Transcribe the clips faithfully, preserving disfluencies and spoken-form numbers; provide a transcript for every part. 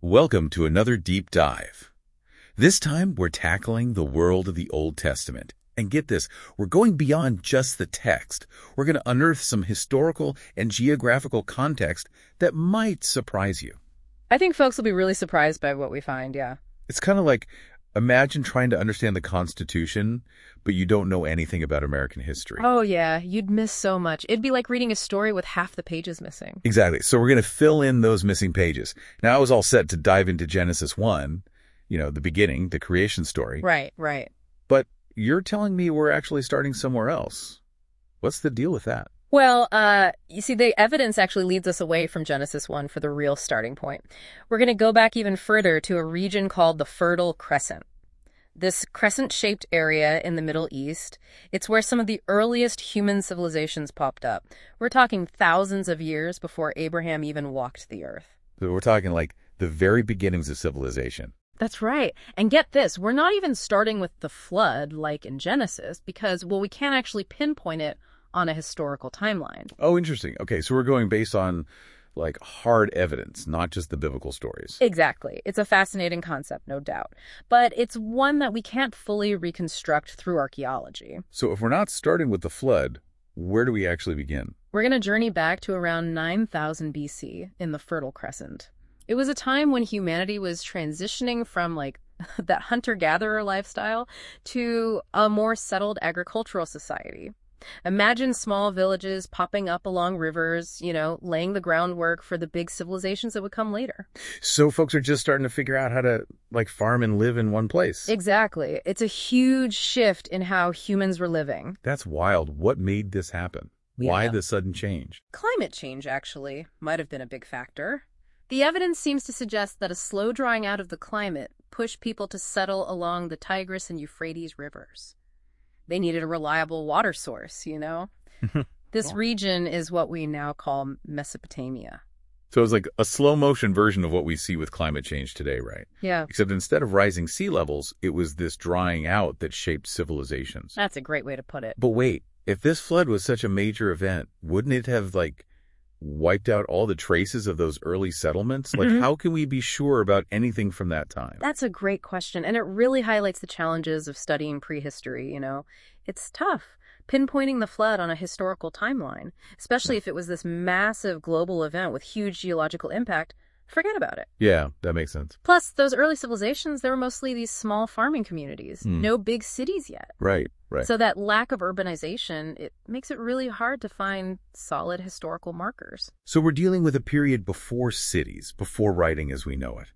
Welcome to another deep dive. This time, we're tackling the world of the Old Testament. And get this, we're going beyond just the text. We're going to unearth some historical and geographical context that might surprise you. I think folks will be really surprised by what we find, yeah. It's kind of like, imagine trying to understand the Constitution, but you don't know anything about American history. Oh, yeah, you'd miss so much. It'd be like reading a story with half the pages missing. Exactly. So we're going to fill in those missing pages. Now, I was all set to dive into Genesis one, you know, the beginning, the creation story. Right, right. But you're telling me we're actually starting somewhere else. What's the deal with that? Well, uh, you see, the evidence actually leads us away from Genesis one for the real starting point. We're going to go back even further to a region called the Fertile Crescent. This crescent-shaped area in the Middle East, it's where some of the earliest human civilizations popped up. We're talking thousands of years before Abraham even walked the earth. So we're talking like the very beginnings of civilization. That's right. And get this, we're not even starting with the flood like in Genesis because, well, we can't actually pinpoint it on a historical timeline. Oh, interesting. Okay, so we're going based on like hard evidence, not just the biblical stories. Exactly. It's a fascinating concept, no doubt. But it's one that we can't fully reconstruct through archaeology. So if we're not starting with the flood, where do we actually begin? We're going to journey back to around nine thousand B C in the Fertile Crescent. It was a time when humanity was transitioning from like that hunter-gatherer lifestyle to a more settled agricultural society. Imagine small villages popping up along rivers, you know, laying the groundwork for the big civilizations that would come later. So folks are just starting to figure out how to, like, farm and live in one place. Exactly. It's a huge shift in how humans were living. That's wild. What made this happen? Yeah. Why the sudden change? Climate change, actually, might have been a big factor. The evidence seems to suggest that a slow drying out of the climate pushed people to settle along the Tigris and Euphrates rivers. They needed a reliable water source, you know? This region is what we now call Mesopotamia. So it's like a slow motion version of what we see with climate change today, right? Yeah. Except instead of rising sea levels, it was this drying out that shaped civilizations. That's a great way to put it. But wait, if this flood was such a major event, wouldn't it have, like, wiped out all the traces of those early settlements? Like, mm-hmm. How can we be sure about anything from that time? That's a great question, and it really highlights the challenges of studying prehistory, you know. It's tough pinpointing the flood on a historical timeline, especially if it was this massive global event with huge geological impact. Forget about it. Yeah, that makes sense. Plus, those early civilizations, they were mostly these small farming communities, mm. no big cities yet. Right, right. So that lack of urbanization, it makes it really hard to find solid historical markers. So we're dealing with a period before cities, before writing as we know it.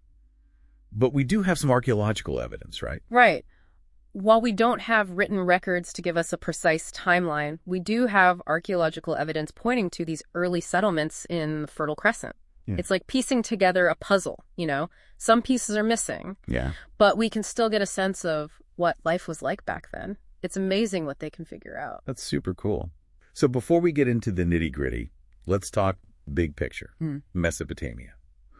But we do have some archaeological evidence, right? Right. While we don't have written records to give us a precise timeline, we do have archaeological evidence pointing to these early settlements in the Fertile Crescent. Yeah. It's like piecing together a puzzle, you know? Some pieces are missing. Yeah. But we can still get a sense of what life was like back then. It's amazing what they can figure out. That's super cool. So before we get into the nitty-gritty, let's talk big picture. Mm. Mesopotamia.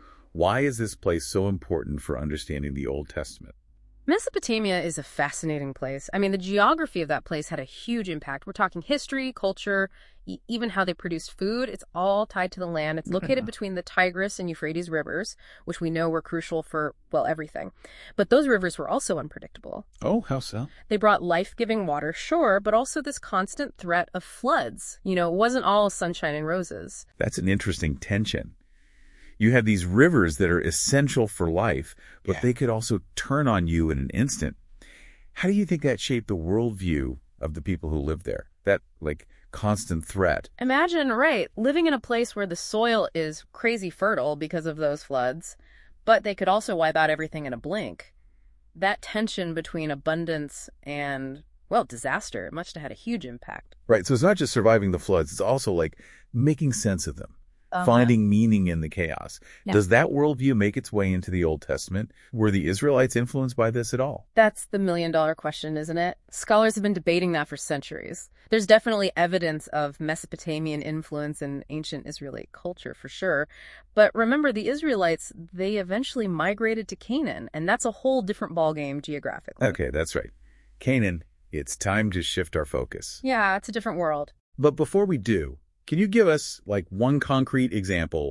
Why is this place so important for understanding the Old Testament? Mesopotamia is a fascinating place. I mean, the geography of that place had a huge impact. We're talking history, culture, e- even how they produced food. It's all tied to the land. It's located between the Tigris and Euphrates rivers, which we know were crucial for, well, everything. But those rivers were also unpredictable. Oh, how so? They brought life-giving water, sure, but also this constant threat of floods. You know, it wasn't all sunshine and roses. That's an interesting tension. You have these rivers that are essential for life, but yeah. they could also turn on you in an instant. How do you think that shaped the worldview of the people who lived there? That, like, constant threat. Imagine, right, living in a place where the soil is crazy fertile because of those floods, but they could also wipe out everything in a blink. That tension between abundance and, well, disaster must have had a huge impact. Right, so it's not just surviving the floods, it's also, like, making sense of them. Uh-huh. Finding meaning in the chaos. Yeah. Does that worldview make its way into the Old Testament? Were the Israelites influenced by this at all? That's the million-dollar question, isn't it? Scholars have been debating that for centuries. There's definitely evidence of Mesopotamian influence in ancient Israelite culture, for sure. But remember, the Israelites, they eventually migrated to Canaan, and that's a whole different ballgame geographically. Okay, that's right. Canaan, it's time to shift our focus. Yeah, it's a different world. But before we do, can you give us, like, one concrete example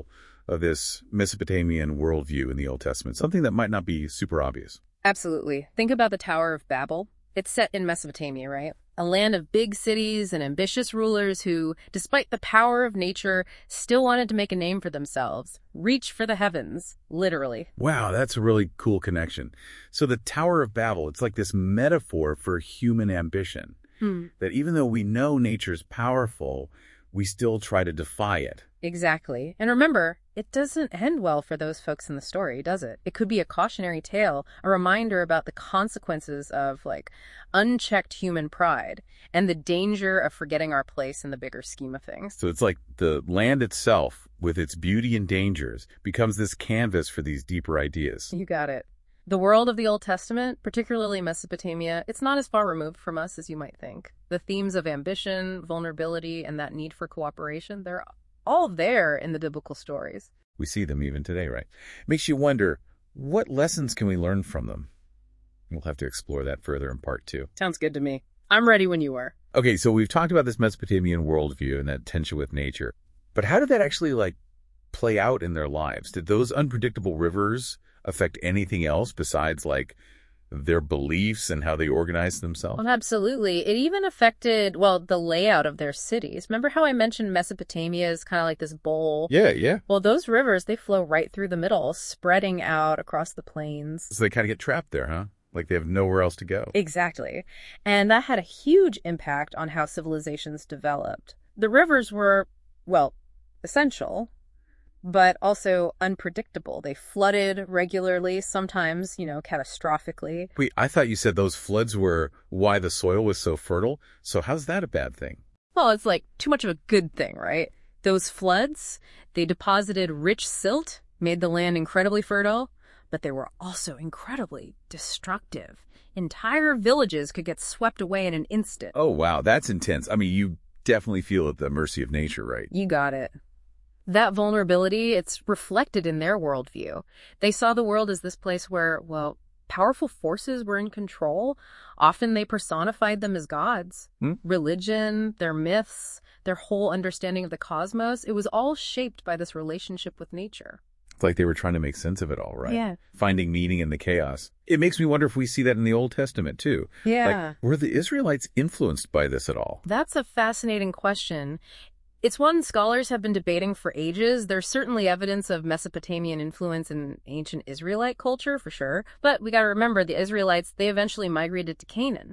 of this Mesopotamian worldview in the Old Testament, something that might not be super obvious. Absolutely. Think about the Tower of Babel. It's set in Mesopotamia, right? A land of big cities and ambitious rulers who, despite the power of nature, still wanted to make a name for themselves. Reach for the heavens, literally. Wow, that's a really cool connection. So the Tower of Babel, it's like this metaphor for human ambition. Hmm. That even though we know nature's powerful, we still try to defy it. Exactly. And remember, it doesn't end well for those folks in the story, does it? It could be a cautionary tale, a reminder about the consequences of, like, unchecked human pride and the danger of forgetting our place in the bigger scheme of things. So it's like the land itself, with its beauty and dangers, becomes this canvas for these deeper ideas. You got it. The world of the Old Testament, particularly Mesopotamia, it's not as far removed from us as you might think. The themes of ambition, vulnerability, and that need for cooperation, they're all there in the biblical stories. We see them even today, right? Makes you wonder, what lessons can we learn from them? We'll have to explore that further in part two. Sounds good to me. I'm ready when you are. Okay, so we've talked about this Mesopotamian worldview and that tension with nature. But how did that actually, like, play out in their lives? Did those unpredictable rivers affect anything else besides, like, their beliefs and how they organized themselves? Well, absolutely. It even affected, well, the layout of their cities. Remember how I mentioned Mesopotamia is kind of like this bowl? Yeah, yeah. Well, those rivers, they flow right through the middle, spreading out across the plains. So they kind of get trapped there, huh? Like they have nowhere else to go. Exactly. And that had a huge impact on how civilizations developed. The rivers were, well, essential, but also unpredictable. They flooded regularly, sometimes, you know, catastrophically. Wait, I thought you said those floods were why the soil was so fertile. So how's that a bad thing? Well, it's like too much of a good thing, right? Those floods, they deposited rich silt, made the land incredibly fertile, but they were also incredibly destructive. Entire villages could get swept away in an instant. Oh, wow, that's intense. I mean, you definitely feel at the mercy of nature, right? You got it. That vulnerability, it's reflected in their worldview. They saw the world as this place where, well, powerful forces were in control. Often they personified them as gods. Hmm? Religion, their myths, their whole understanding of the cosmos, it was all shaped by this relationship with nature. It's like they were trying to make sense of it all, right? Yeah. Finding meaning in the chaos. It makes me wonder if we see that in the Old Testament, too. Yeah. Like, were the Israelites influenced by this at all? That's a fascinating question. It's one scholars have been debating for ages. There's certainly evidence of Mesopotamian influence in ancient Israelite culture, for sure. But we got to remember, the Israelites, they eventually migrated to Canaan.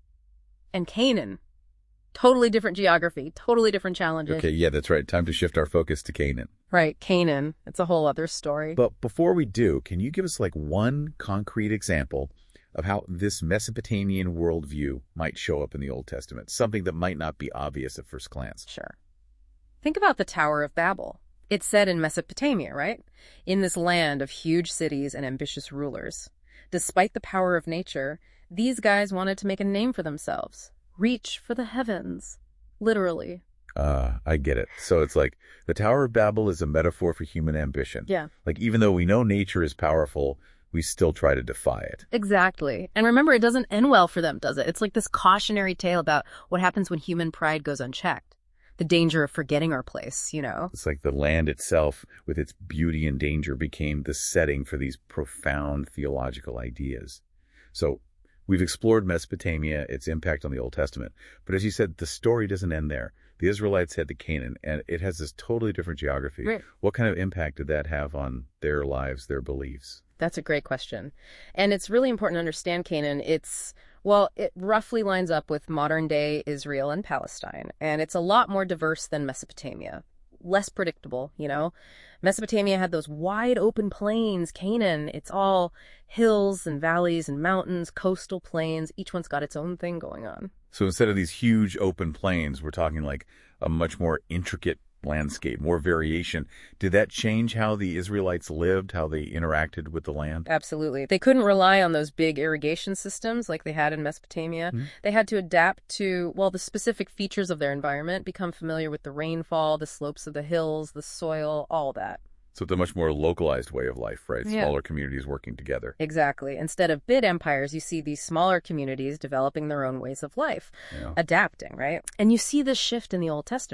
And Canaan, totally different geography, totally different challenges. Okay, yeah, that's right. Time to shift our focus to Canaan. Right, Canaan. It's a whole other story. But before we do, can you give us like one concrete example of how this Mesopotamian worldview might show up in the Old Testament? Something that might not be obvious at first glance. Sure. Think about the Tower of Babel. It's set in Mesopotamia, right? In this land of huge cities and ambitious rulers. Despite the power of nature, these guys wanted to make a name for themselves. Reach for the heavens. Literally. Uh, I get it. So it's like the Tower of Babel is a metaphor for human ambition. Yeah. Like even though we know nature is powerful, we still try to defy it. Exactly. And remember, it doesn't end well for them, does it? It's like this cautionary tale about what happens when human pride goes unchecked. The danger of forgetting our place, you know? It's like the land itself, with its beauty and danger, became the setting for these profound theological ideas. So we've explored Mesopotamia, its impact on the Old Testament. But as you said, the story doesn't end there. The Israelites head to Canaan, and it has this totally different geography. Right. What kind of impact did that have on their lives, their beliefs? That's a great question. And it's really important to understand Canaan. It's, well, it roughly lines up with modern-day Israel and Palestine, and it's a lot more diverse than Mesopotamia. Less predictable, you know? Mesopotamia had those wide open plains. Canaan, it's all hills and valleys and mountains, coastal plains. Each one's got its own thing going on. So instead of these huge open plains, we're talking like a much more intricate landscape, more variation. Did that change how the Israelites lived, how they interacted with the land? Absolutely. They couldn't rely on those big irrigation systems like they had in Mesopotamia. Mm-hmm. They had to adapt to, well, the specific features of their environment, become familiar with the rainfall, the slopes of the hills, the soil, all that. So it's a much more localized way of life, right? Yeah. Smaller communities working together. Exactly. Instead of big empires, you see these smaller communities developing their own ways of life, Yeah. adapting, right? And you see this shift in the Old Testament.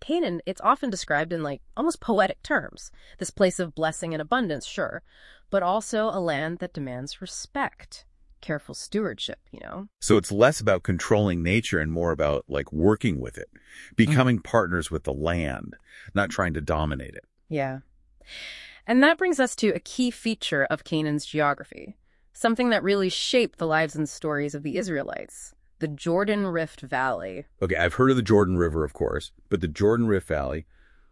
Canaan, it's often described in like almost poetic terms. This place of blessing and abundance, sure, but also a land that demands respect, careful stewardship, you know? So it's less about controlling nature and more about like working with it, becoming partners with the land, not trying to dominate it. Yeah. And that brings us to a key feature of Canaan's geography, something that really shaped the lives and stories of the Israelites, the Jordan Rift Valley. Okay, I've heard of the Jordan River, of course, but the Jordan Rift Valley,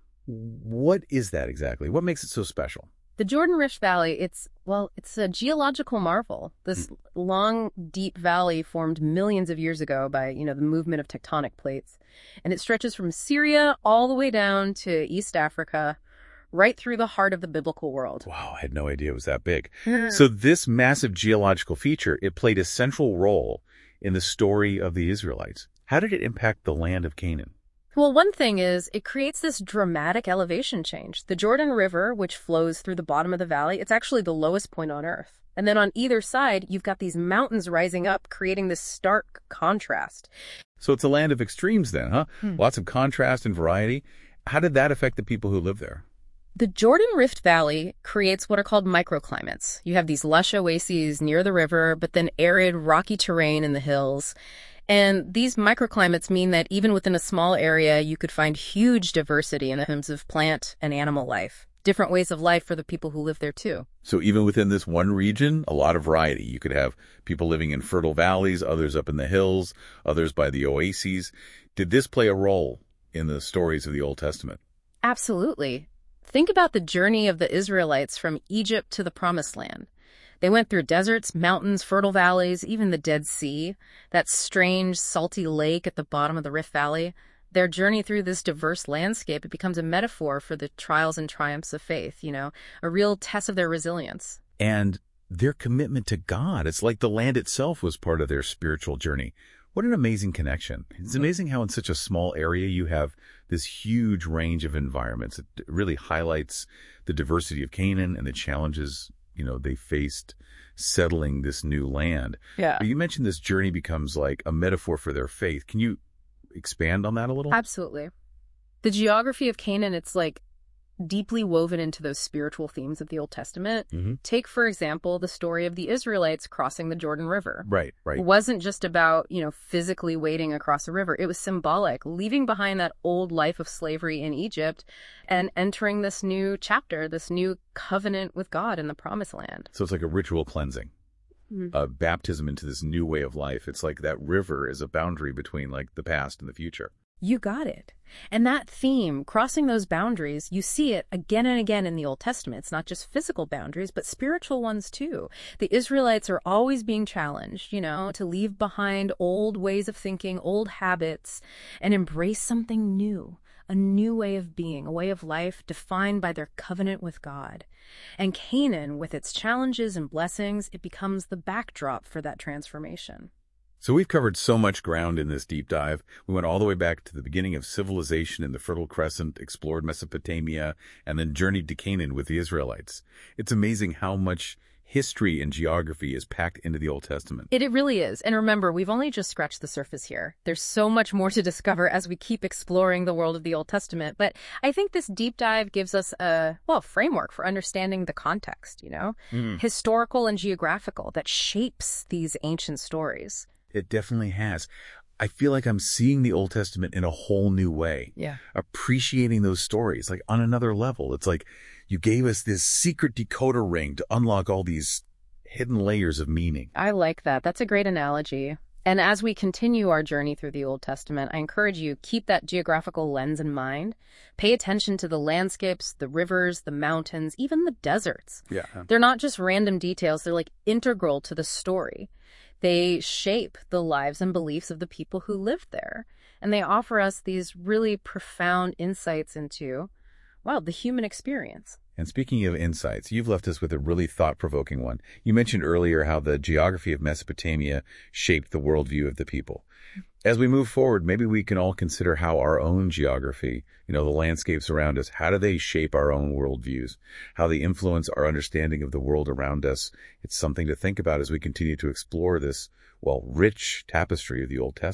what is that exactly? What makes it so special? The Jordan Rift Valley, it's, well, it's a geological marvel. This mm. long, deep valley formed millions of years ago by, you know, the movement of tectonic plates. And it stretches from Syria all the way down to East Africa, right through the heart of the biblical world. Wow, I had no idea it was that big. So this massive geological feature, it played a central role in the story of the Israelites. How did it impact the land of Canaan? Well, one thing is it creates this dramatic elevation change. The Jordan River, which flows through the bottom of the valley, it's actually the lowest point on Earth. And then on either side, you've got these mountains rising up, creating this stark contrast. So it's a land of extremes then, huh? Hmm. Lots of contrast and variety. How did that affect the people who live there? The Jordan Rift Valley creates what are called microclimates. You have these lush oases near the river, but then arid, rocky terrain in the hills. And these microclimates mean that even within a small area, you could find huge diversity in terms of plant and animal life. Different ways of life for the people who live there, too. So even within this one region, a lot of variety. You could have people living in fertile valleys, others up in the hills, others by the oases. Did this play a role in the stories of the Old Testament? Absolutely. Think about the journey of the Israelites from Egypt to the Promised Land. They went through deserts, mountains, fertile valleys, even the Dead Sea, that strange, salty lake at the bottom of the Rift Valley. Their journey through this diverse landscape, it becomes a metaphor for the trials and triumphs of faith, you know, a real test of their resilience. And their commitment to God. It's like the land itself was part of their spiritual journey. What an amazing connection. It's amazing how in such a small area you have this huge range of environments. It really highlights the diversity of Canaan and the challenges, you know, they faced settling this new land. Yeah. But you mentioned this journey becomes like a metaphor for their faith. Can you expand on that a little? Absolutely. The geography of Canaan, it's like deeply woven into those spiritual themes of the Old Testament. Mm-hmm. Take, for example, the story of the Israelites crossing the Jordan River. Right, right. It wasn't just about, you know, physically wading across a river. It was symbolic, leaving behind that old life of slavery in Egypt and entering this new chapter, this new covenant with God in the Promised Land. So it's like a ritual cleansing, Mm-hmm. a baptism into this new way of life. It's like that river is a boundary between like the past and the future. You got it. And that theme, crossing those boundaries, you see it again and again in the Old Testament. It's not just physical boundaries, but spiritual ones too. The Israelites are always being challenged, you know, to leave behind old ways of thinking, old habits, and embrace something new, a new way of being, a way of life defined by their covenant with God. And Canaan, with its challenges and blessings, it becomes the backdrop for that transformation. So we've covered so much ground in this deep dive. We went all the way back to the beginning of civilization in the Fertile Crescent, explored Mesopotamia, and then journeyed to Canaan with the Israelites. It's amazing how much history and geography is packed into the Old Testament. It, it really is. And remember, we've only just scratched the surface here. There's so much more to discover as we keep exploring the world of the Old Testament. But I think this deep dive gives us a, well, framework for understanding the context, you know, mm. historical and geographical that shapes these ancient stories. It definitely has. I feel like I'm seeing the Old Testament in a whole new way. Yeah. Appreciating those stories, like on another level. It's like you gave us this secret decoder ring to unlock all these hidden layers of meaning. I like that. That's a great analogy. And as we continue our journey through the Old Testament, I encourage you, keep that geographical lens in mind. Pay attention to the landscapes, the rivers, the mountains, even the deserts. Yeah. They're not just random details. They're like integral to the story. They shape the lives and beliefs of the people who lived there. And they offer us these really profound insights into, well, the human experience. And speaking of insights, you've left us with a really thought-provoking one. You mentioned earlier how the geography of Mesopotamia shaped the worldview of the people. As we move forward, maybe we can all consider how our own geography, you know, the landscapes around us, how do they shape our own worldviews? How they influence our understanding of the world around us? It's something to think about as we continue to explore this, well, rich tapestry of the Old Testament.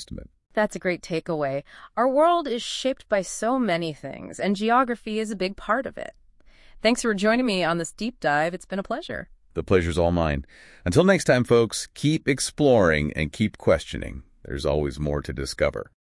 That's a great takeaway. Our world is shaped by so many things, and geography is a big part of it. Thanks for joining me on this deep dive. It's been a pleasure. The pleasure's all mine. Until next time, folks, keep exploring and keep questioning. There's always more to discover.